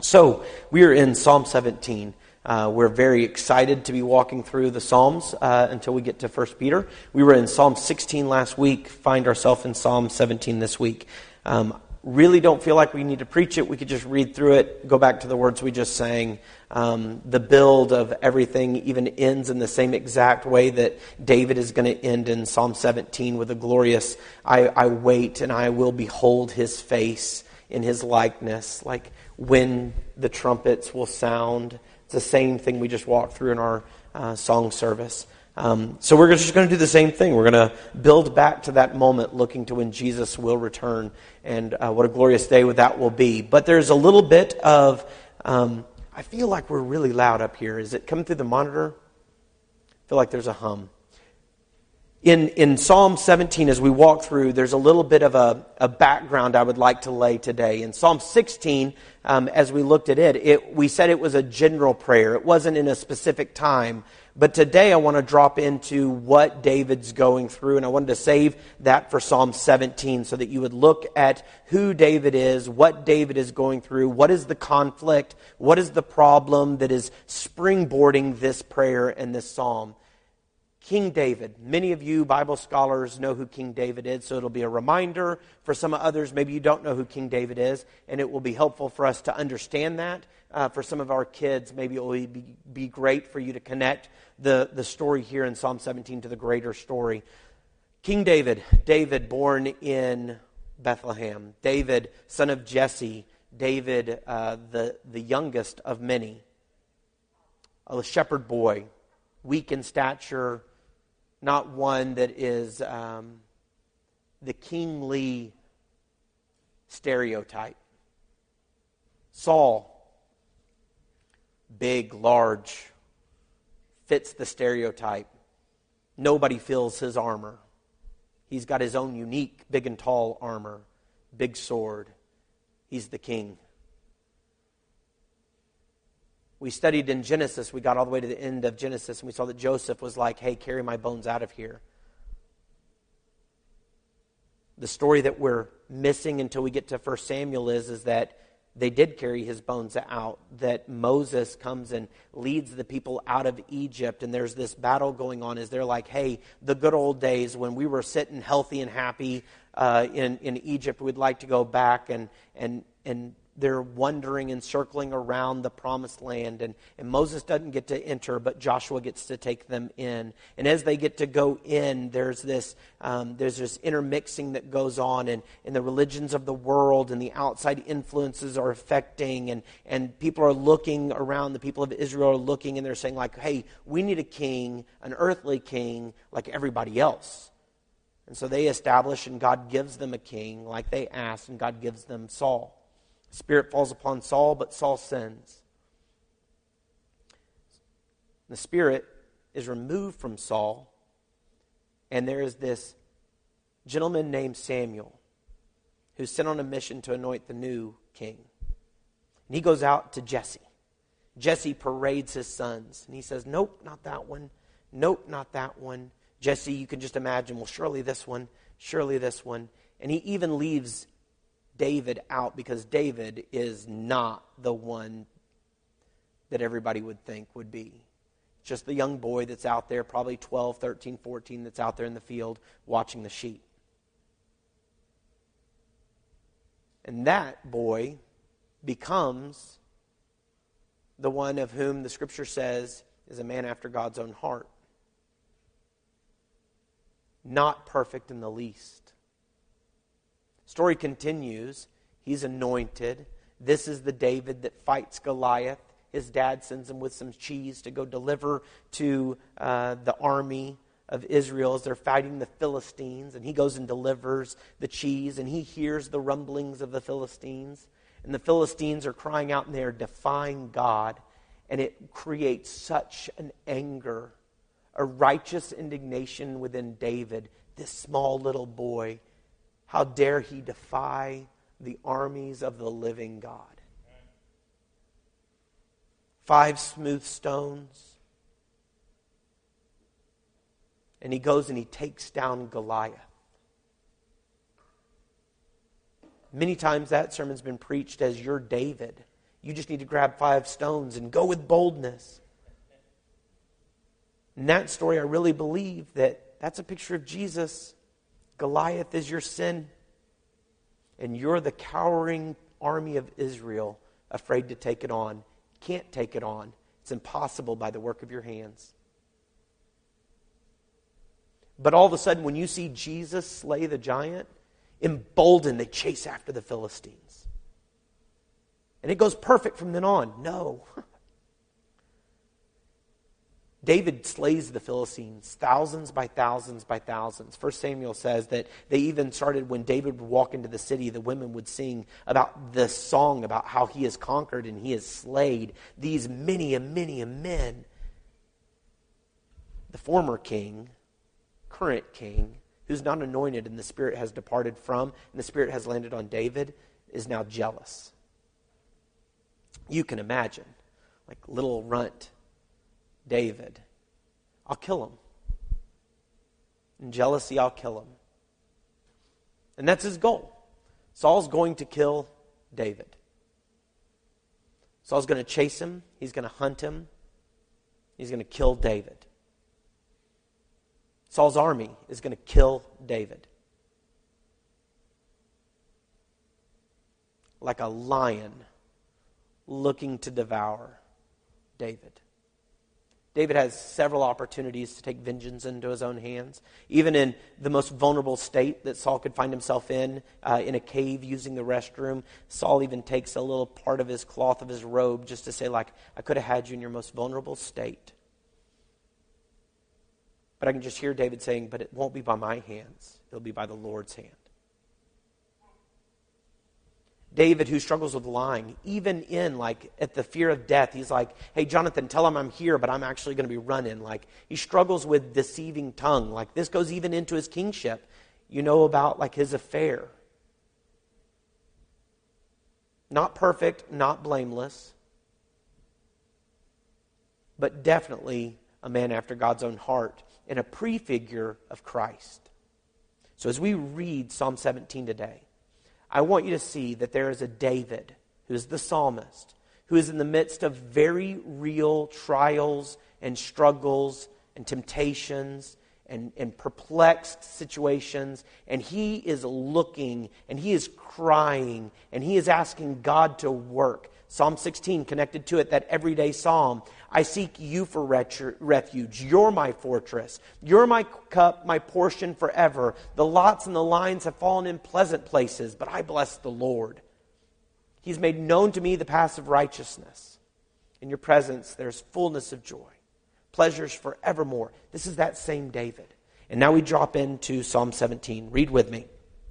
So, we are in Psalm 17. We're very excited to be walking through the Psalms until we get to 1 Peter. We were in Psalm 16 last week, find ourselves in Psalm 17 this week. Really don't feel like we need to preach it. We could just read through it, go back to the words we just sang. The build of everything even ends in the same exact way that David is going to end in Psalm 17 with a glorious, I wait and I will behold his face in his likeness, like when the trumpets will sound. It's the same thing we just walked through in our song service. So we're just going to do the same thing. We're going to build back to that moment, looking to when Jesus will return, and what a glorious day that will be. But there's a little bit of, I feel like we're really loud up here. Is it coming through the monitor? I feel like there's a hum. In Psalm 17, as we walk through, there's a little bit of a background I would like to lay today. In Psalm 16, as we looked at it, we said it was a general prayer. It wasn't in a specific time. But today I want to drop into what David's going through, and I wanted to save that for Psalm 17 so that you would look at who David is, what David is going through, what is the conflict, what is the problem that is springboarding this prayer and this psalm. King David. Many of you Bible scholars know who King David is, so it'll be a reminder. For some others, maybe you don't know who King David is, and it will be helpful for us to understand that. For some of our kids, maybe it will be great for you to connect the story here in Psalm 17 to the greater story. King David, born in Bethlehem. David, son of Jesse. David, the youngest of many. A shepherd boy, weak in stature, not one that is the kingly stereotype. Saul, big, large, fits the stereotype. Nobody feels his armor. He's got his own unique big and tall armor, big sword. He's the king. We studied in Genesis, we got all the way to the end of Genesis, and we saw that Joseph was like, hey, carry my bones out of here. The story that we're missing until we get to 1 Samuel is that they did carry his bones out, that Moses comes and leads the people out of Egypt, and there's this battle going on as they're like, hey, the good old days when we were sitting healthy and happy in Egypt, we'd like to go back, and they're wandering and circling around the promised land, and Moses doesn't get to enter, but Joshua gets to take them in. And as they get to go in, there's this intermixing that goes on, and the religions of the world and the outside influences are affecting, and people are looking around, the people of Israel are looking, and they're saying like, hey, we need a king, an earthly king, like everybody else. And so they establish, and God gives them a king like they asked, and God gives them Saul. Spirit falls upon Saul, but Saul sins. The Spirit is removed from Saul, and there is this gentleman named Samuel who's sent on a mission to anoint the new king. And he goes out to Jesse. Jesse parades his sons, and he says, nope, not that one. Nope, not that one. Jesse, you can just imagine, well, surely this one, surely this one. And he even leaves David out because David is not the one that everybody would think would be. Just the young boy that's out there, probably 12, 13, 14, that's out there in the field watching the sheep. And that boy becomes the one of whom the Scripture says is a man after God's own heart. Not perfect in the least. Story continues. He's anointed. This is the David that fights Goliath. His dad sends him with some cheese to go deliver to the army of Israel as they're fighting the Philistines. And he goes and delivers the cheese, and he hears the rumblings of the Philistines. And the Philistines are crying out, and they are defying God. And it creates such an anger, a righteous indignation within David, this small little boy. How dare he defy the armies of the living God? 5 smooth stones. And he goes and he takes down Goliath. Many times that sermon's been preached as you're David. You just need to grab 5 stones and go with boldness. In that story, I really believe that that's a picture of Jesus. Goliath is your sin, and you're the cowering army of Israel, afraid to take it on. Can't take it on. It's impossible by the work of your hands. But all of a sudden, when you see Jesus slay the giant, emboldened, they chase after the Philistines. And it goes perfect from then on. No. David slays the Philistines, thousands by thousands by thousands. 1 Samuel says that they even started, when David would walk into the city, the women would sing about this song about how he has conquered and he has slayed these many and many men. The former king, current king, who's not anointed and the Spirit has departed from, and the Spirit has landed on David, is now jealous. You can imagine, like little runt David, I'll kill him. In jealousy, I'll kill him. And that's his goal. Saul's going to kill David. Saul's going to chase him. He's going to hunt him. He's going to kill David. Saul's army is going to kill David. Like a lion looking to devour David. David has several opportunities to take vengeance into his own hands. Even in the most vulnerable state that Saul could find himself in a cave using the restroom, Saul even takes a little part of his cloth of his robe just to say, like, I could have had you in your most vulnerable state. But I can just hear David saying, but it won't be by my hands. It'll be by the Lord's hand. David, who struggles with lying, even in, like, at the fear of death, he's like, hey, Jonathan, tell him I'm here, but I'm actually going to be running. Like, he struggles with deceiving tongue. Like, this goes even into his kingship. You know about, like, his affair. Not perfect, not blameless, but definitely a man after God's own heart and a prefigure of Christ. So as we read Psalm 17 today, I want you to see that there is a David, who is the psalmist, who is in the midst of very real trials and struggles and temptations and perplexed situations. And he is looking and he is crying and he is asking God to work. Psalm 16 connected to it, that everyday psalm. I seek you for refuge. You're my fortress. You're my cup, my portion forever. The lots and the lines have fallen in pleasant places, but I bless the Lord. He's made known to me the paths of righteousness. In your presence there's fullness of joy, pleasures forevermore. This is that same David. And now we drop into Psalm 17. Read with me.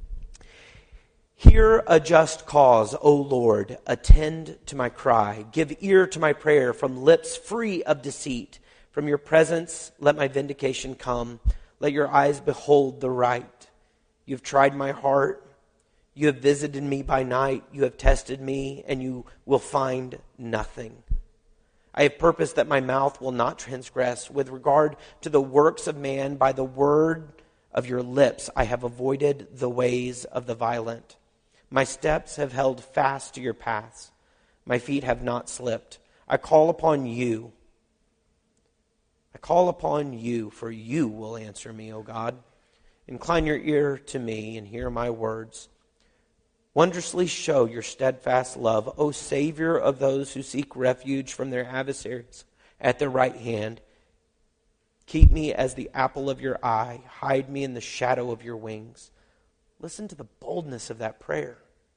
Hear a just cause, O Lord, attend to my cry. Give ear to my prayer from lips free of deceit. From your presence let my vindication come. Let your eyes behold the right. You have tried my heart. You have visited me by night. You have tested me, and you will find nothing. I have purposed that my mouth will not transgress. With regard to the works of man, by the word of your lips I have avoided the ways of the violent. My steps have held fast to your paths. My feet have not slipped. I call upon you. I call upon you, for you will answer me, O God. Incline your ear to me and hear my words. Wondrously show your steadfast love, O Savior of those who seek refuge from their adversaries at the right hand. Keep me as the apple of your eye. Hide me in the shadow of your wings. Listen to the boldness of that prayer.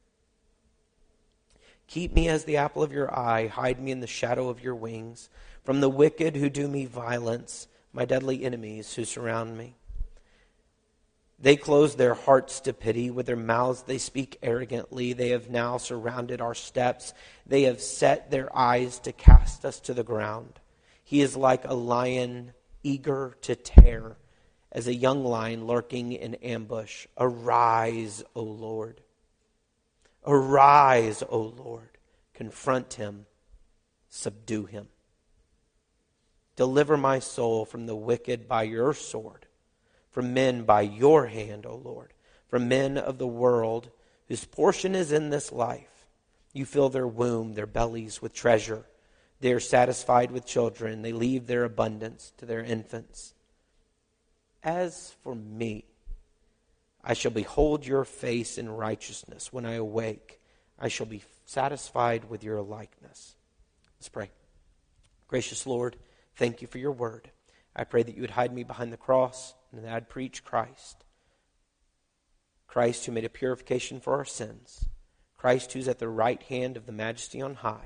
Keep me as the apple of your eye. Hide me in the shadow of your wings. From the wicked who do me violence, my deadly enemies who surround me. They close their hearts to pity. With their mouths they speak arrogantly. They have now surrounded our steps. They have set their eyes to cast us to the ground. He is like a lion eager to tear, as a young lion lurking in ambush. Arise, O Lord. Arise, O Lord. Confront him. Subdue him. Deliver my soul from the wicked by your sword, from men by your hand, O Lord, from men of the world whose portion is in this life, You fill their womb, their bellies with treasure. They are satisfied with children. They leave their abundance to their infants. As for me, I shall behold your face in righteousness. When I awake, I shall be satisfied with your likeness. Let's pray. Gracious Lord, thank you for your word. I pray that you would hide me behind the cross and that I'd preach Christ. Christ who made a purification for our sins. Christ who's at the right hand of the Majesty on high.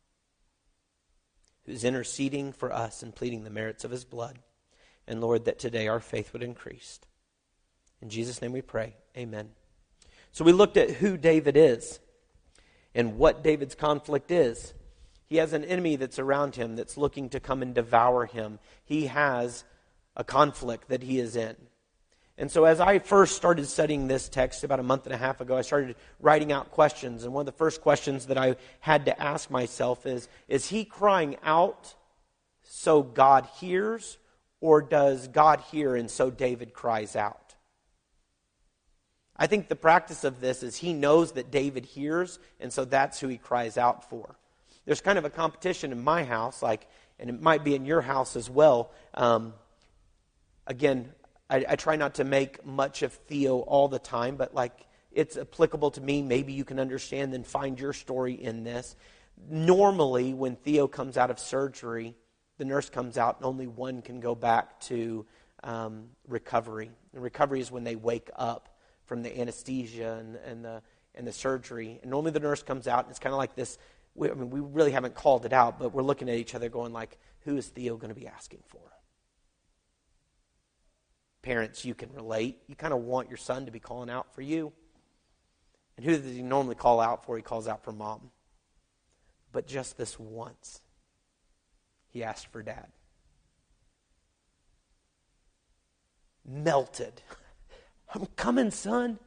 Who's interceding for us and pleading the merits of his blood. And Lord, that today our faith would increase. In Jesus' name we pray. Amen. So we looked at who David is and what David's conflict is. He has an enemy that's around him that's looking to come and devour him. He has a conflict that he is in. And so as I first started studying this text about a month and a half ago, I started writing out questions. And one of the first questions that I had to ask myself is he crying out so God hears, or does God hear and so David cries out? I think the practice of this is he knows that David hears, and so that's who he cries out for. There's kind of a competition in my house, and it might be in your house as well. Again, I try not to make much of Theo all the time, but it's applicable to me. Maybe you can understand and find your story in this. Normally, when Theo comes out of surgery, the nurse comes out and only one can go back to recovery. And recovery is when they wake up from the anesthesia and the surgery. And normally the nurse comes out and it's kind of like this. We really haven't called it out, but we're looking at each other going like, who is Theo going to be asking for? Parents, you can relate. You kind of want your son to be calling out for you. And who does he normally call out for? He calls out for mom. But just this once, he asked for dad. Melted. I'm coming, son.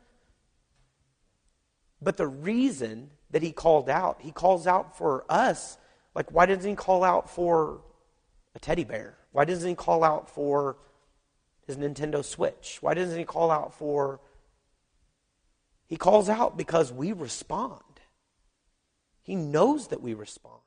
But the reason that he calls out for us. Like, why doesn't he call out for a teddy bear? Why doesn't he call out for his Nintendo Switch? Why doesn't he call out for... He calls out because we respond. He knows that we respond.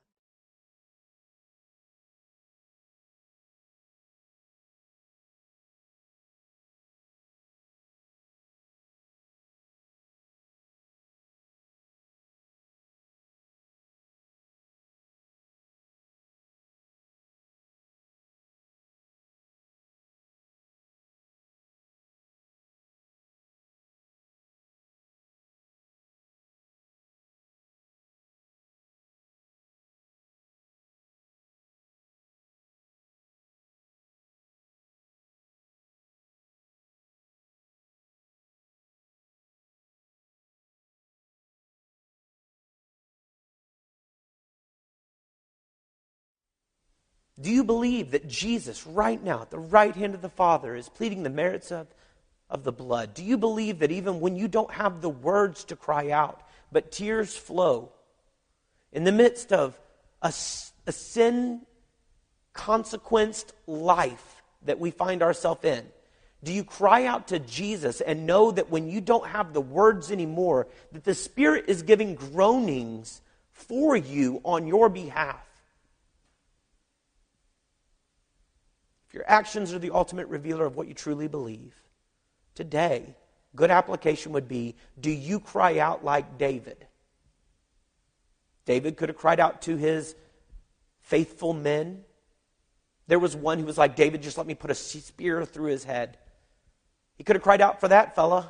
Do you believe that Jesus, right now, at the right hand of the Father, is pleading the merits of the blood? Do you believe that even when you don't have the words to cry out, but tears flow, in the midst of a sin-consequenced life that we find ourselves in, do you cry out to Jesus and know that when you don't have the words anymore, that the Spirit is giving groanings for you on your behalf? If your actions are the ultimate revealer of what you truly believe, today, good application would be, do you cry out like David? David could have cried out to his faithful men. There was one who was like, David, just let me put a spear through his head. He could have cried out for that fella.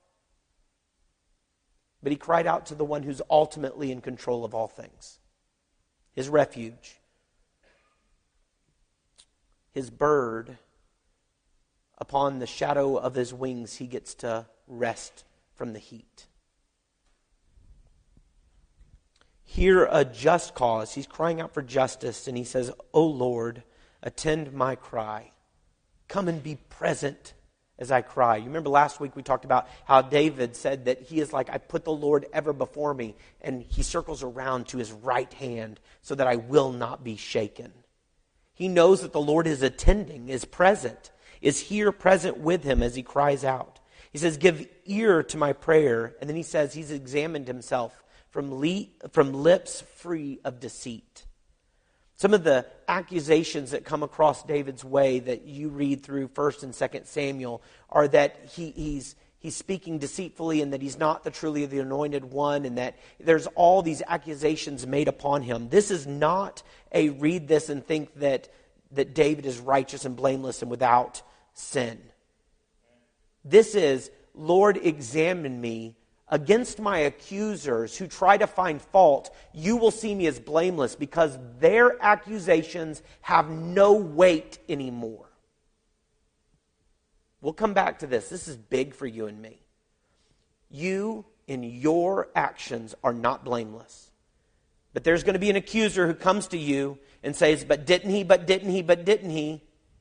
But he cried out to the one who's ultimately in control of all things. His refuge. His bird, upon the shadow of his wings, he gets to rest from the heat. Hear a just cause. He's crying out for justice, and he says, O Lord, attend my cry. Come and be present as I cry. You remember last week we talked about how David said that he is like, I put the Lord ever before me, and he circles around to his right hand so that I will not be shaken. He knows that the Lord is attending, is present, is here present with him as he cries out. He says, give ear to my prayer. And then he says he's examined himself from lips free of deceit. Some of the accusations that come across David's way that you read through 1 and 2 Samuel are that he's speaking deceitfully and that he's not truly the anointed one, and that there's all these accusations made upon him. This is not a read this and think that David is righteous and blameless and without sin. This is, Lord, examine me against my accusers who try to find fault. You will see me as blameless because their accusations have no weight anymore. We'll come back to this. This is big for you and me. You, in your actions, are not blameless. But there's going to be an accuser who comes to you and says, but didn't he, but didn't he, but didn't he?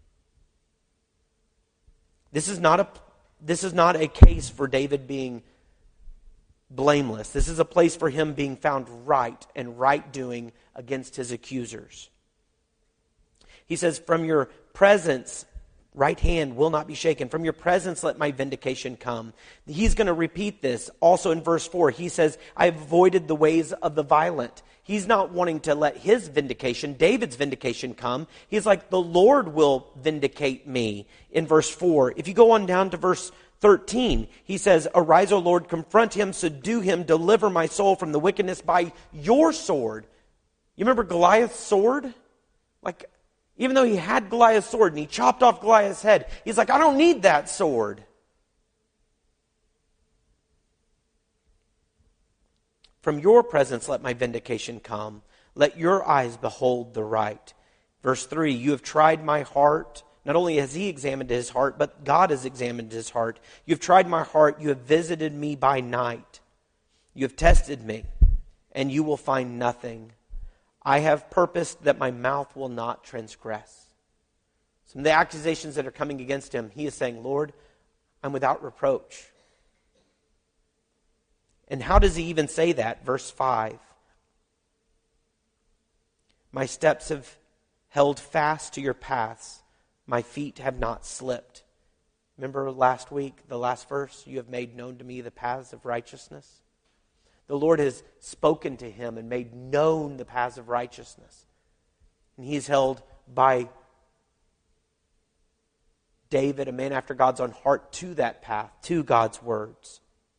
This is not a case for David being blameless. This is a place for him being found right and right doing against his accusers. He says, from your presence, right hand will not be shaken. From your presence, let my vindication come. He's going to repeat this also in verse 4. He says, I have avoided the ways of the violent. He's not wanting to let his vindication, David's vindication, come. He's like, the Lord will vindicate me in verse 4. If you go on down to verse 13, he says, arise, O Lord, confront him, subdue him, deliver my soul from the wickedness by your sword. You remember Goliath's sword? Like, even though he had Goliath's sword and he chopped off Goliath's head, he's like, I don't need that sword. From your presence let my vindication come. Let your eyes behold the right. Verse 3, you have tried my heart. Not only has he examined his heart, but God has examined his heart. You have tried my heart. You have visited me by night. You have tested me, and you will find nothing. I have purposed that my mouth will not transgress. Some of the accusations that are coming against him, he is saying, Lord, I'm without reproach. And how does he even say that? Verse 5. My steps have held fast to your paths. My feet have not slipped. Remember last week, the last verse? You have made known to me the paths of righteousness. The Lord has spoken to him and made known the paths of righteousness. And he is held by David, a man after God's own heart, to that path, to God's words.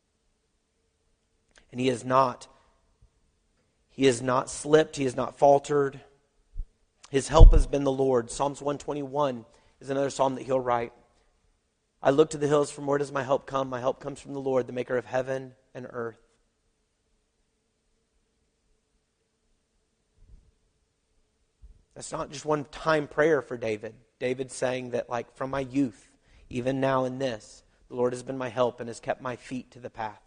And he has not slipped, he has not faltered. His help has been the Lord. Psalms 121 is another psalm that he'll write. I look to the hills, from where does my help come? My help comes from the Lord, the maker of heaven and earth. That's not just one-time prayer for David. David's saying that, like, from my youth, even now in this, the Lord has been my help and has kept my feet to the path.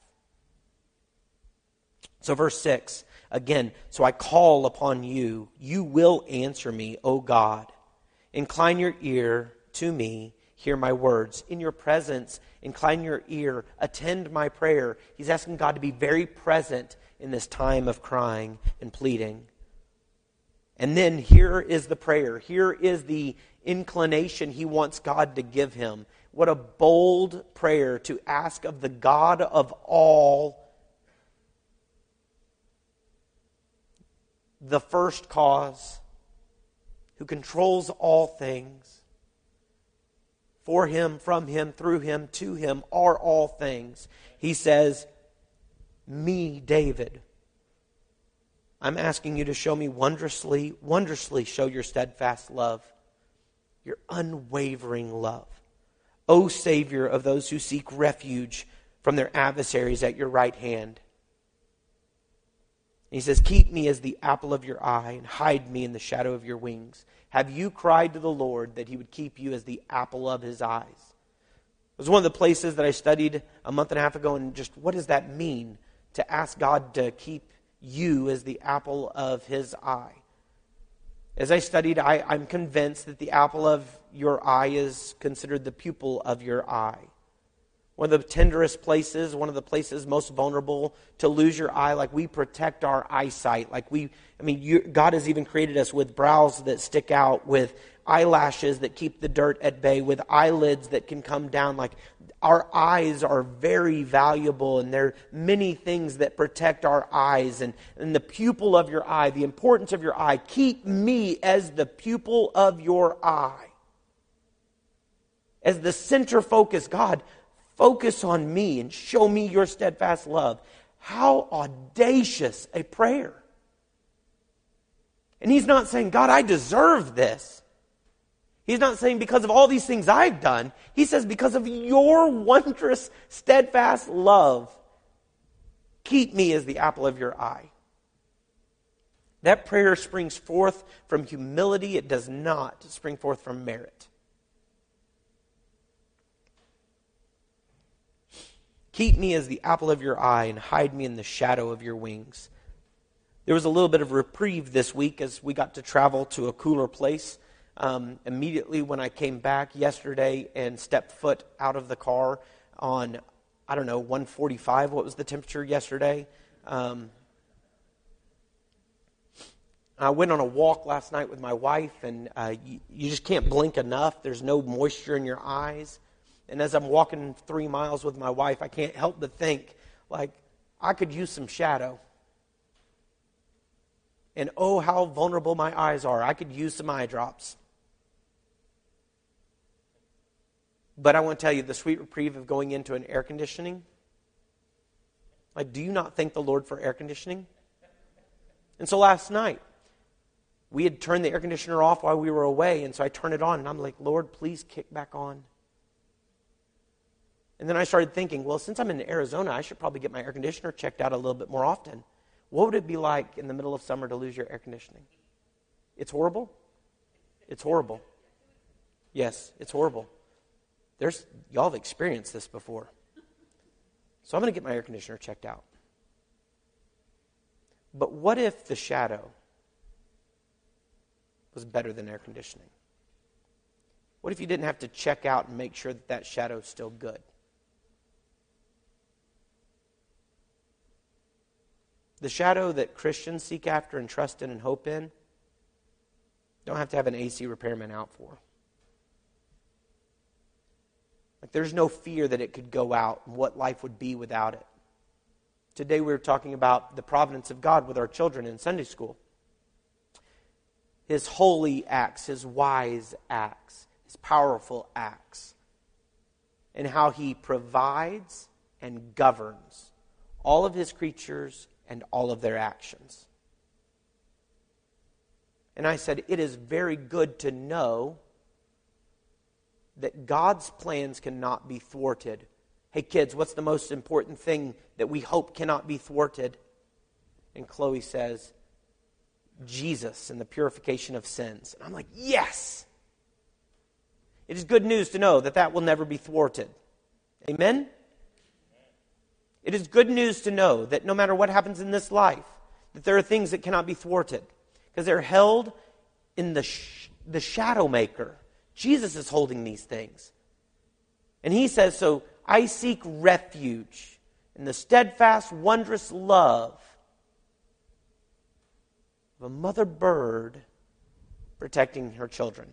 So verse 6, again, so I call upon you. You will answer me, O God. Incline your ear to me. Hear my words. In your presence, incline your ear. Attend my prayer. He's asking God to be very present in this time of crying and pleading. And then here is the prayer. Here is the inclination he wants God to give him. What a bold prayer to ask of the God of all, the first cause, who controls all things. For him, from him, through him, to him are all things. He says, me, David, I'm asking you to show me wondrously show your steadfast love, your unwavering love. O Savior of those who seek refuge from their adversaries at your right hand. And he says, keep me as the apple of your eye and hide me in the shadow of your wings. Have you cried to the Lord that he would keep you as the apple of his eyes? It was one of the places that I studied a month and a half ago, and just what does that mean to ask God to keep you as the apple of his eye? As I studied, I'm convinced that the apple of your eye is considered the pupil of your eye. One of the tenderest places, one of the places most vulnerable to lose your eye, like we protect our eyesight. God has even created us with brows that stick out, with eyelashes that keep the dirt at bay, with eyelids that can come down. Like our eyes are very valuable, and there are many things that protect our eyes. And the pupil of your eye, the importance of your eye, keep me as the pupil of your eye. As the center focus, God, focus on me and show me your steadfast love. How audacious a prayer. And he's not saying, God, I deserve this. He's not saying because of all these things I've done. He says because of your wondrous, steadfast love, keep me as the apple of your eye. That prayer springs forth from humility. It does not spring forth from merit. Keep me as the apple of your eye and hide me in the shadow of your wings. There was a little bit of reprieve this week as we got to travel to a cooler place. Immediately when I came back yesterday and stepped foot out of the car on, 145, what was the temperature yesterday? I went on a walk last night with my wife, and you just can't blink enough. There's no moisture in your eyes. And as I'm walking 3 miles with my wife, I can't help but think, I could use some shadow. And oh, how vulnerable my eyes are. I could use some eye drops. But I want to tell you, the sweet reprieve of going into an air conditioning. Do you not thank the Lord for air conditioning? And so last night, we had turned the air conditioner off while we were away. And so I turned it on, and I'm like, Lord, please kick back on. And then I started thinking, well, since I'm in Arizona, I should probably get my air conditioner checked out a little bit more often. What would it be like in the middle of summer to lose your air conditioning? It's horrible. It's horrible. Yes, it's horrible. Y'all have experienced this before. So I'm going to get my air conditioner checked out. But what if the shadow was better than air conditioning? What if you didn't have to check out and make sure that shadow is still good? The shadow that Christians seek after and trust in and hope in, don't have to have an AC repairman out for. There's no fear that it could go out and what life would be without it. Today we were talking about the providence of God with our children in Sunday school. His holy acts, His wise acts, His powerful acts, and how He provides and governs all of His creatures and all of their actions. And I said, it is very good to know that God's plans cannot be thwarted. Hey kids, what's the most important thing that we hope cannot be thwarted? And Chloe says, Jesus and the purification of sins. And I'm like, yes! It is good news to know that that will never be thwarted. Amen? It is good news to know that no matter what happens in this life, that there are things that cannot be thwarted. Because they're held in the shadow maker. Jesus is holding these things. And He says, so I seek refuge in the steadfast, wondrous love of a mother bird protecting her children.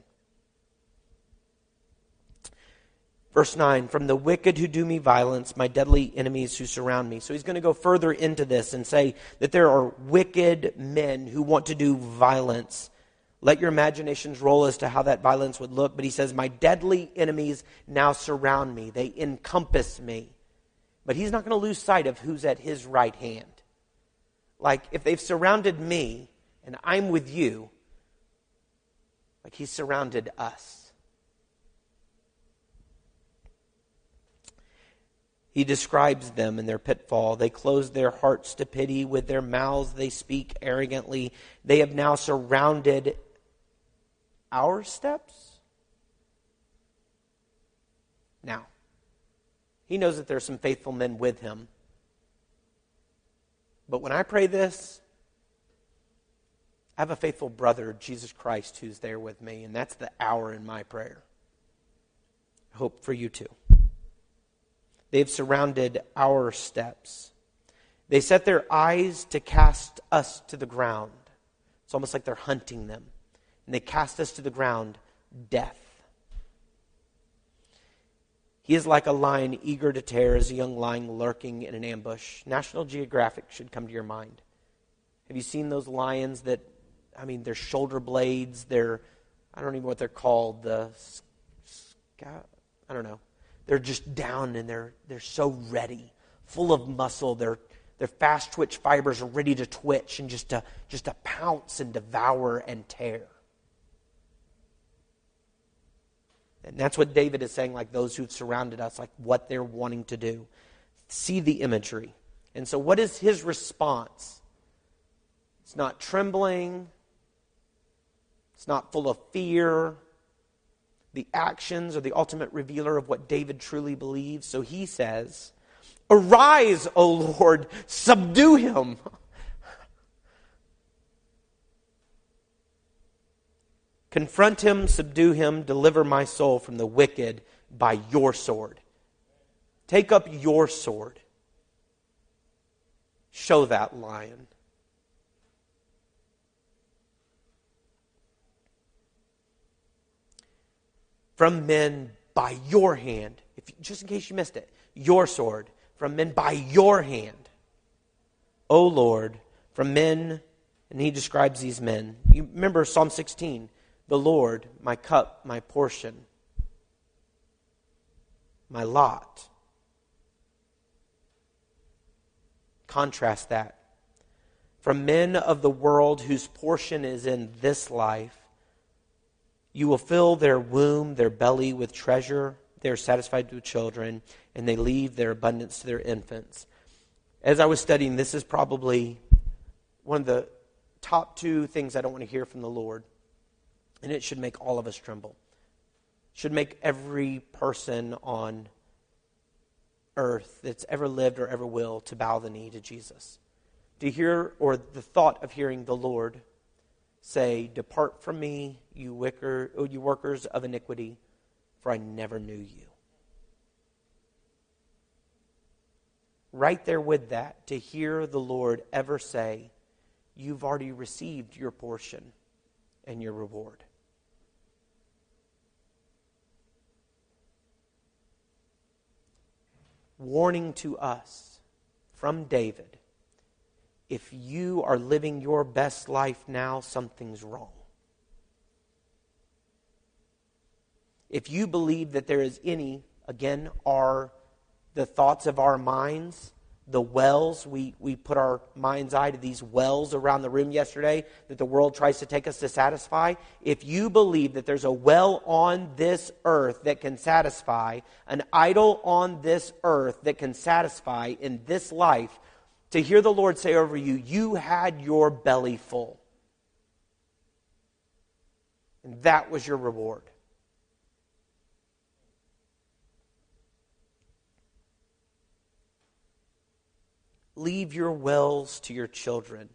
Verse 9, from the wicked who do me violence, my deadly enemies who surround me. So he's going to go further into this and say that there are wicked men who want to do violence. Let your imaginations roll as to how that violence would look. But he says, my deadly enemies now surround me. They encompass me. But he's not going to lose sight of who's at his right hand. If they've surrounded me and I'm with you, He's surrounded us. He describes them in their pitfall. They close their hearts to pity. With their mouths they speak arrogantly. They have now surrounded our steps. Now, He knows that there are some faithful men with Him. But when I pray this, I have a faithful brother, Jesus Christ, who's there with me. And that's the hour in my prayer. I hope for you too. They have surrounded our steps. They set their eyes to cast us to the ground. It's almost like they're hunting them. And they cast us to the ground, death. He is like a lion eager to tear, as a young lion lurking in an ambush. National Geographic should come to your mind. Have you seen those lions that, their shoulder blades, I don't even know what they're called, I don't know. They're just down and they're so ready, full of muscle. Their fast twitch fibers are ready to twitch and just to pounce and devour and tear. And that's what David is saying, like those who've surrounded us, like what they're wanting to do. See the imagery. And so what is his response? It's not trembling. It's not full of fear. The actions are the ultimate revealer of what David truly believes. So he says, "Arise, O Lord, subdue him." Confront him, subdue him, deliver my soul from the wicked by your sword. Take up your sword. Show that lion. From men by your hand, just in case you missed it, your sword, from men by your hand. O Lord, from men, and he describes these men. You remember Psalm 16, the Lord, my cup, my portion, my lot. Contrast that. From men of the world whose portion is in this life, you will fill their womb, their belly with treasure. They are satisfied with children, and they leave their abundance to their infants. As I was studying, this is probably one of the top two things I don't want to hear from the Lord. And it should make all of us tremble. It should make every person on earth that's ever lived or ever will to bow the knee to Jesus. To hear, or the thought of hearing the Lord say, "Depart from me, you workers of iniquity, for I never knew you." Right there with that, to hear the Lord ever say, "You've already received your portion and your reward." Warning to us from David: if you are living your best life now, something's wrong. If you believe that there is any, again, are the thoughts of our minds, the wells, we put our mind's eye to these wells around the room yesterday that the world tries to take us to satisfy. If you believe that there's a well on this earth that can satisfy, an idol on this earth that can satisfy in this life, to hear the Lord say over you, you had your belly full. And that was your reward. Leave your wells to your children.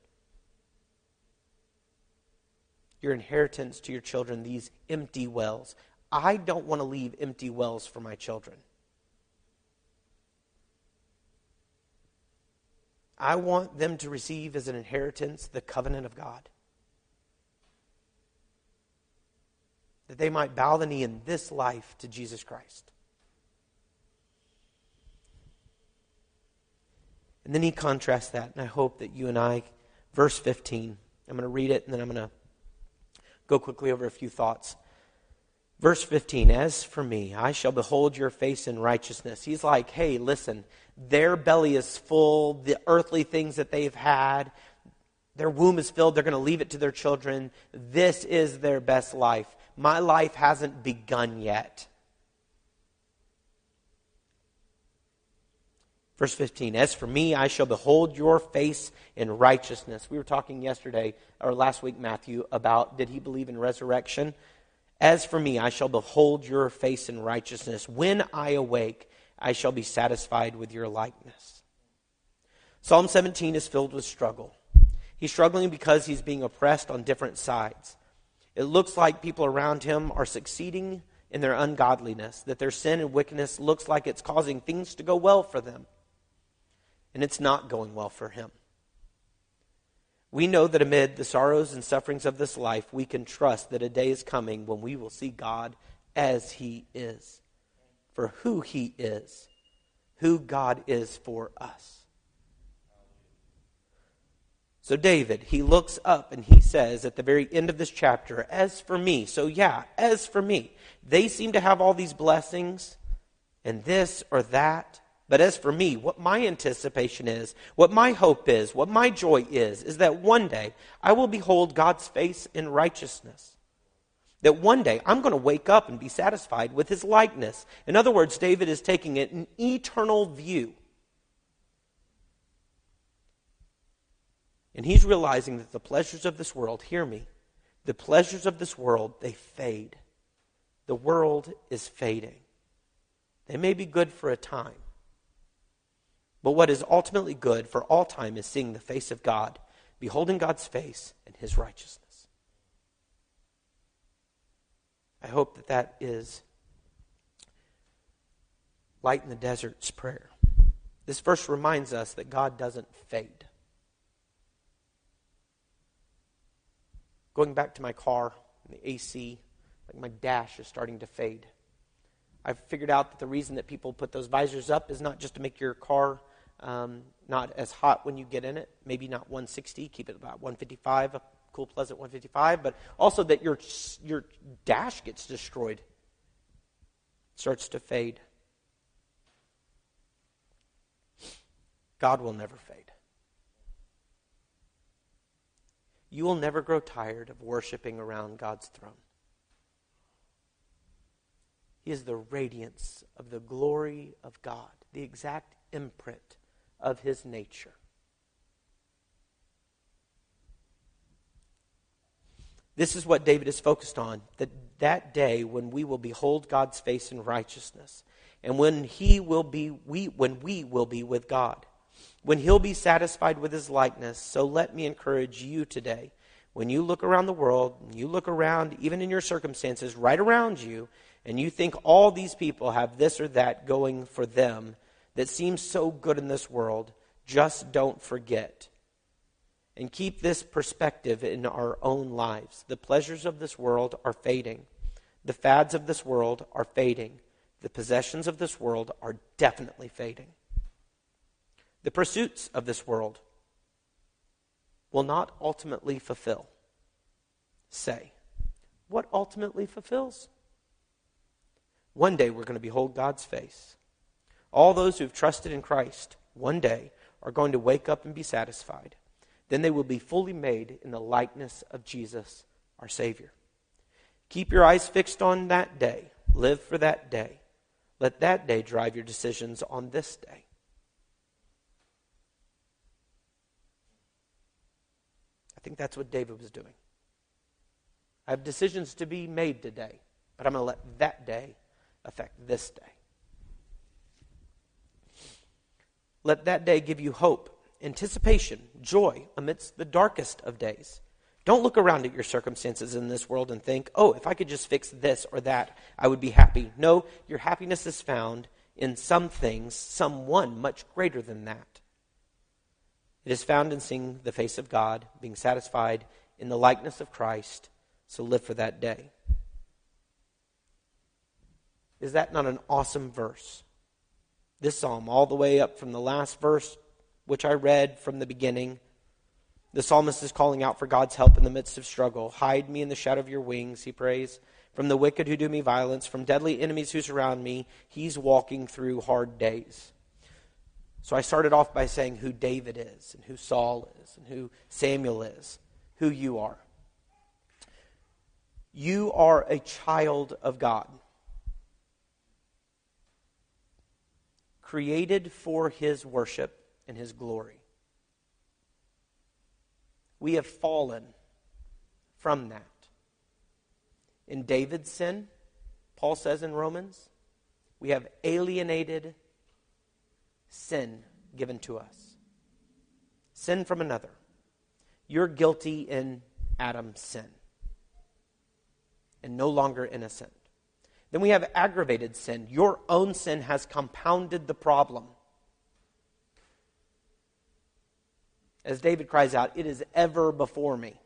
Your inheritance to your children, these empty wells. I don't want to leave empty wells for my children. I want them to receive as an inheritance the covenant of God. That they might bow the knee in this life to Jesus Christ. And then he contrasts that, and I hope that you and I, verse 15, I'm going to read it, and then I'm going to go quickly over a few thoughts. Verse 15, as for me, I shall behold your face in righteousness. He's like, hey, listen, their belly is full, the earthly things that they've had, their womb is filled, they're going to leave it to their children. This is their best life. My life hasn't begun yet. Verse 15, as for me, I shall behold your face in righteousness. We were talking yesterday, or last week, Matthew, about did he believe in resurrection? As for me, I shall behold your face in righteousness. When I awake, I shall be satisfied with your likeness. Psalm 17 is filled with struggle. He's struggling because he's being oppressed on different sides. It looks like people around him are succeeding in their ungodliness, that their sin and wickedness looks like it's causing things to go well for them. And it's not going well for him. We know that amid the sorrows and sufferings of this life, we can trust that a day is coming when we will see God as he is, for who he is, who God is for us. So David, he looks up and he says at the very end of this chapter, as for me, as for me, they seem to have all these blessings and this or that. But as for me, what my anticipation is, what my hope is, what my joy is that one day I will behold God's face in righteousness. That one day I'm going to wake up and be satisfied with his likeness. In other words, David is taking it an eternal view. And he's realizing that the pleasures of this world, hear me, the pleasures of this world, they fade. The world is fading. They may be good for a time. But what is ultimately good for all time is seeing the face of God, beholding God's face and his righteousness. I hope that that is light in the desert's prayer. This verse reminds us that God doesn't fade. Going back to my car, the AC, like my dash is starting to fade. I've figured out that the reason that people put those visors up is not just to make your car not as hot when you get in it, maybe not 160, keep it about 155, a cool, pleasant 155, but also that your dash gets destroyed, starts to fade. God will never fade. You will never grow tired of worshiping around God's throne. He is the radiance of the glory of God, the exact imprint of his nature. This is what David is focused on, that day when we will behold God's face in righteousness, and when we will be with God, when he'll be satisfied with his likeness. So let me encourage you today, when you look around the world, you look around even in your circumstances right around you, and you think all these people have this or that going for them that seems so good in this world, just don't forget. And keep this perspective in our own lives. The pleasures of this world are fading. The fads of this world are fading. The possessions of this world are definitely fading. The pursuits of this world will not ultimately fulfill. Say, what ultimately fulfills? One day we're going to behold God's face. All those who've trusted in Christ one day are going to wake up and be satisfied. Then they will be fully made in the likeness of Jesus, our Savior. Keep your eyes fixed on that day. Live for that day. Let that day drive your decisions on this day. I think that's what David was doing. I have decisions to be made today, but I'm going to let that day affect this day. Let that day give you hope, anticipation, joy amidst the darkest of days. Don't look around at your circumstances in this world and think, oh, if I could just fix this or that, I would be happy. No, your happiness is found in some things, someone much greater than that. It is found in seeing the face of God, being satisfied in the likeness of Christ. So live for that day. Is that not an awesome verse? This psalm, all the way up from the last verse, which I read from the beginning, the psalmist is calling out for God's help in the midst of struggle. Hide me in the shadow of your wings, he prays, from the wicked who do me violence, from deadly enemies who surround me. He's walking through hard days. So I started off by saying who David is, and who Saul is, and who Samuel is, who you are. You are a child of God, created for his worship and his glory. We have fallen from that. In David's sin, Paul says in Romans, we have alienated sin given to us. Sin from another. You're guilty in Adam's sin and no longer innocent. Then we have aggravated sin. Your own sin has compounded the problem. As David cries out, it is ever before me.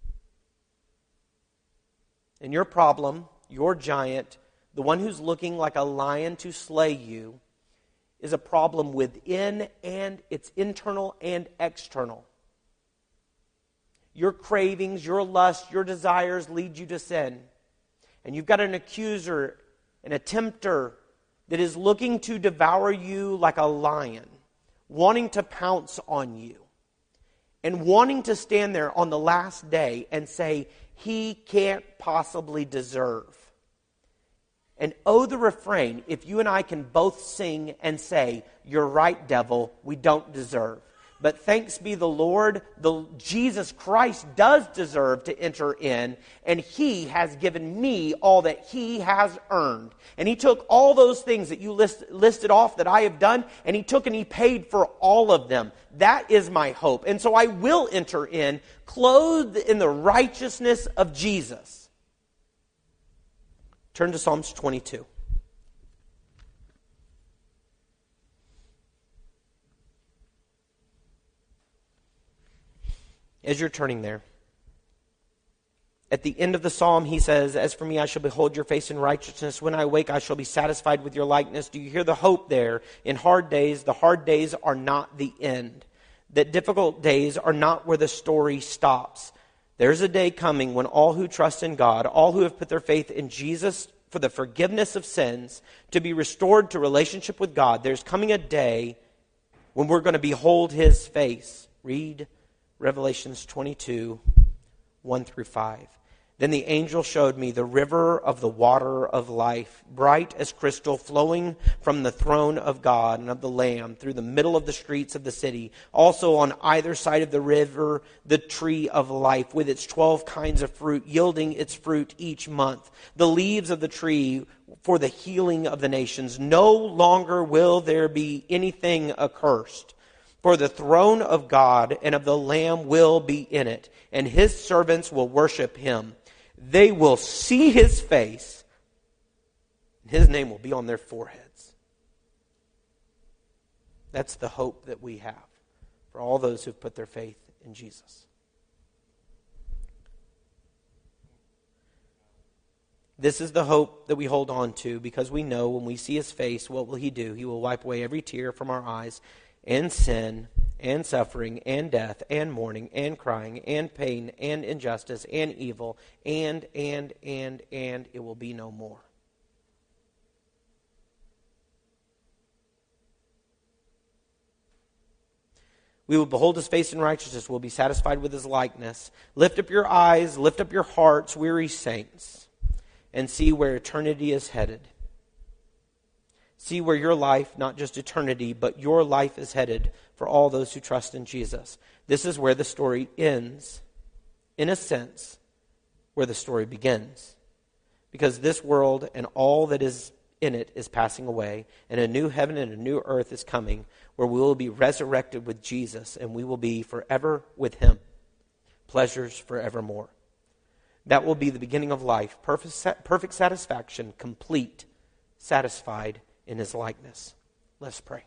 And your problem, your giant, the one who's looking like a lion to slay you, is a problem within, and it's internal and external. Your cravings, your lusts, your desires lead you to sin. And you've got an accuser, an tempter that is looking to devour you like a lion, wanting to pounce on you, and wanting to stand there on the last day and say, he can't possibly deserve. And oh, the refrain, if you and I can both sing and say, you're right, devil, we don't deserve. But thanks be the Lord, Jesus Christ does deserve to enter in, and He has given me all that He has earned. And He took all those things that you listed off that I have done, and He took and He paid for all of them. That is my hope. And so I will enter in, clothed in the righteousness of Jesus. Turn to Psalms 22. As you're turning there, at the end of the psalm, he says, as for me, I shall behold your face in righteousness. When I awake, I shall be satisfied with your likeness. Do you hear the hope there? In hard days, the hard days are not the end. That difficult days are not where the story stops. There's a day coming when all who trust in God, all who have put their faith in Jesus for the forgiveness of sins, to be restored to relationship with God, there's coming a day when we're going to behold His face. Read Revelations 22, 1 through 5. Then the angel showed me the river of the water of life, bright as crystal, flowing from the throne of God and of the Lamb through the middle of the streets of the city. Also on either side of the river, the tree of life, with its 12 kinds of fruit, yielding its fruit each month. The leaves of the tree for the healing of the nations. No longer will there be anything accursed. For the throne of God and of the Lamb will be in it, and His servants will worship Him. They will see His face, and His name will be on their foreheads. That's the hope that we have for all those who've put their faith in Jesus. This is the hope that we hold on to, because we know when we see His face, what will He do? He will wipe away every tear from our eyes, and sin, and suffering, and death, and mourning, and crying, and pain, and injustice, and evil, and it will be no more. We will behold His face in righteousness. We'll be satisfied with His likeness. Lift up your eyes, lift up your hearts, weary saints, and see where eternity is headed. See where your life, not just eternity, but your life is headed for all those who trust in Jesus. This is where the story ends, in a sense, where the story begins. Because this world and all that is in it is passing away, and a new heaven and a new earth is coming, where we will be resurrected with Jesus, and we will be forever with Him. Pleasures forevermore. That will be the beginning of life, perfect satisfaction, complete, satisfied in His likeness. Let's pray.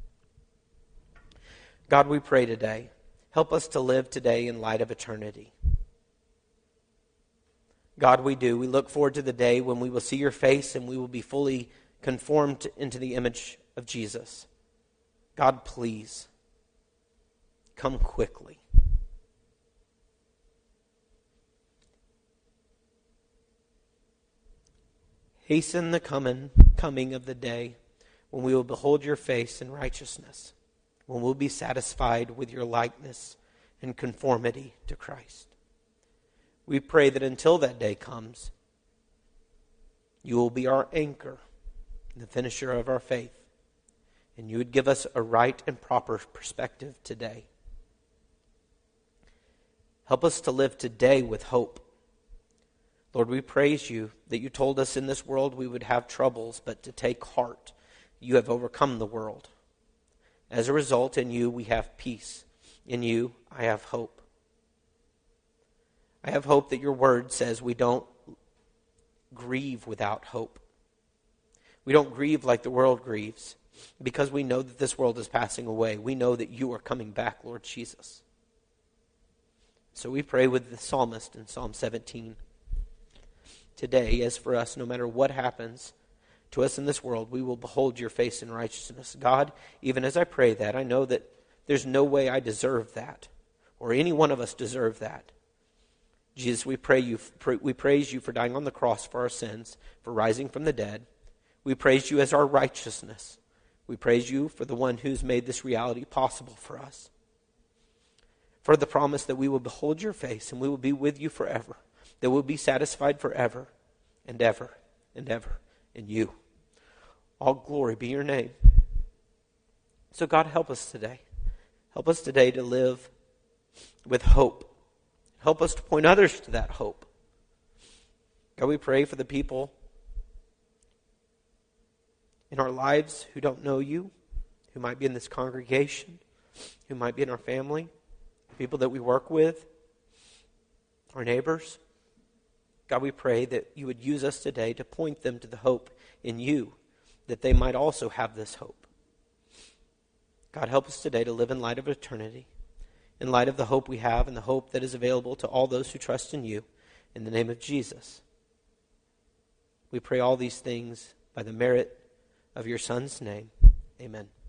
God, we pray today, help us to live today in light of eternity. God, we do. We look forward to the day when we will see your face and we will be fully conformed into the image of Jesus. God, please, come quickly. Hasten the coming of the day when we will behold your face in righteousness, when we'll be satisfied with your likeness and conformity to Christ. We pray that until that day comes, you will be our anchor, the finisher of our faith, and you would give us a right and proper perspective today. Help us to live today with hope. Lord, we praise you that you told us in this world we would have troubles, but to take heart. You have overcome the world. As a result, in you we have peace. In you I have hope. I have hope that your word says we don't grieve without hope. We don't grieve like the world grieves, because we know that this world is passing away. We know that you are coming back, Lord Jesus. So we pray with the psalmist in Psalm 17. Today, as for us, no matter what happens to us in this world, we will behold your face in righteousness. God, even as I pray that, I know that there's no way I deserve that, or any one of us deserve that. Jesus, we praise you for dying on the cross for our sins, for rising from the dead. We praise you as our righteousness. We praise you for the one who's made this reality possible for us. For the promise that we will behold your face and we will be with you forever, that we'll be satisfied forever and ever and ever in you. All glory be your name. So God, help us today. Help us today to live with hope. Help us to point others to that hope. God, we pray for the people in our lives who don't know you, who might be in this congregation, who might be in our family, people that we work with, our neighbors. God, we pray that you would use us today to point them to the hope in you, that they might also have this hope. God, help us today to live in light of eternity, in light of the hope we have and the hope that is available to all those who trust in you, in the name of Jesus. We pray all these things by the merit of your Son's name. Amen.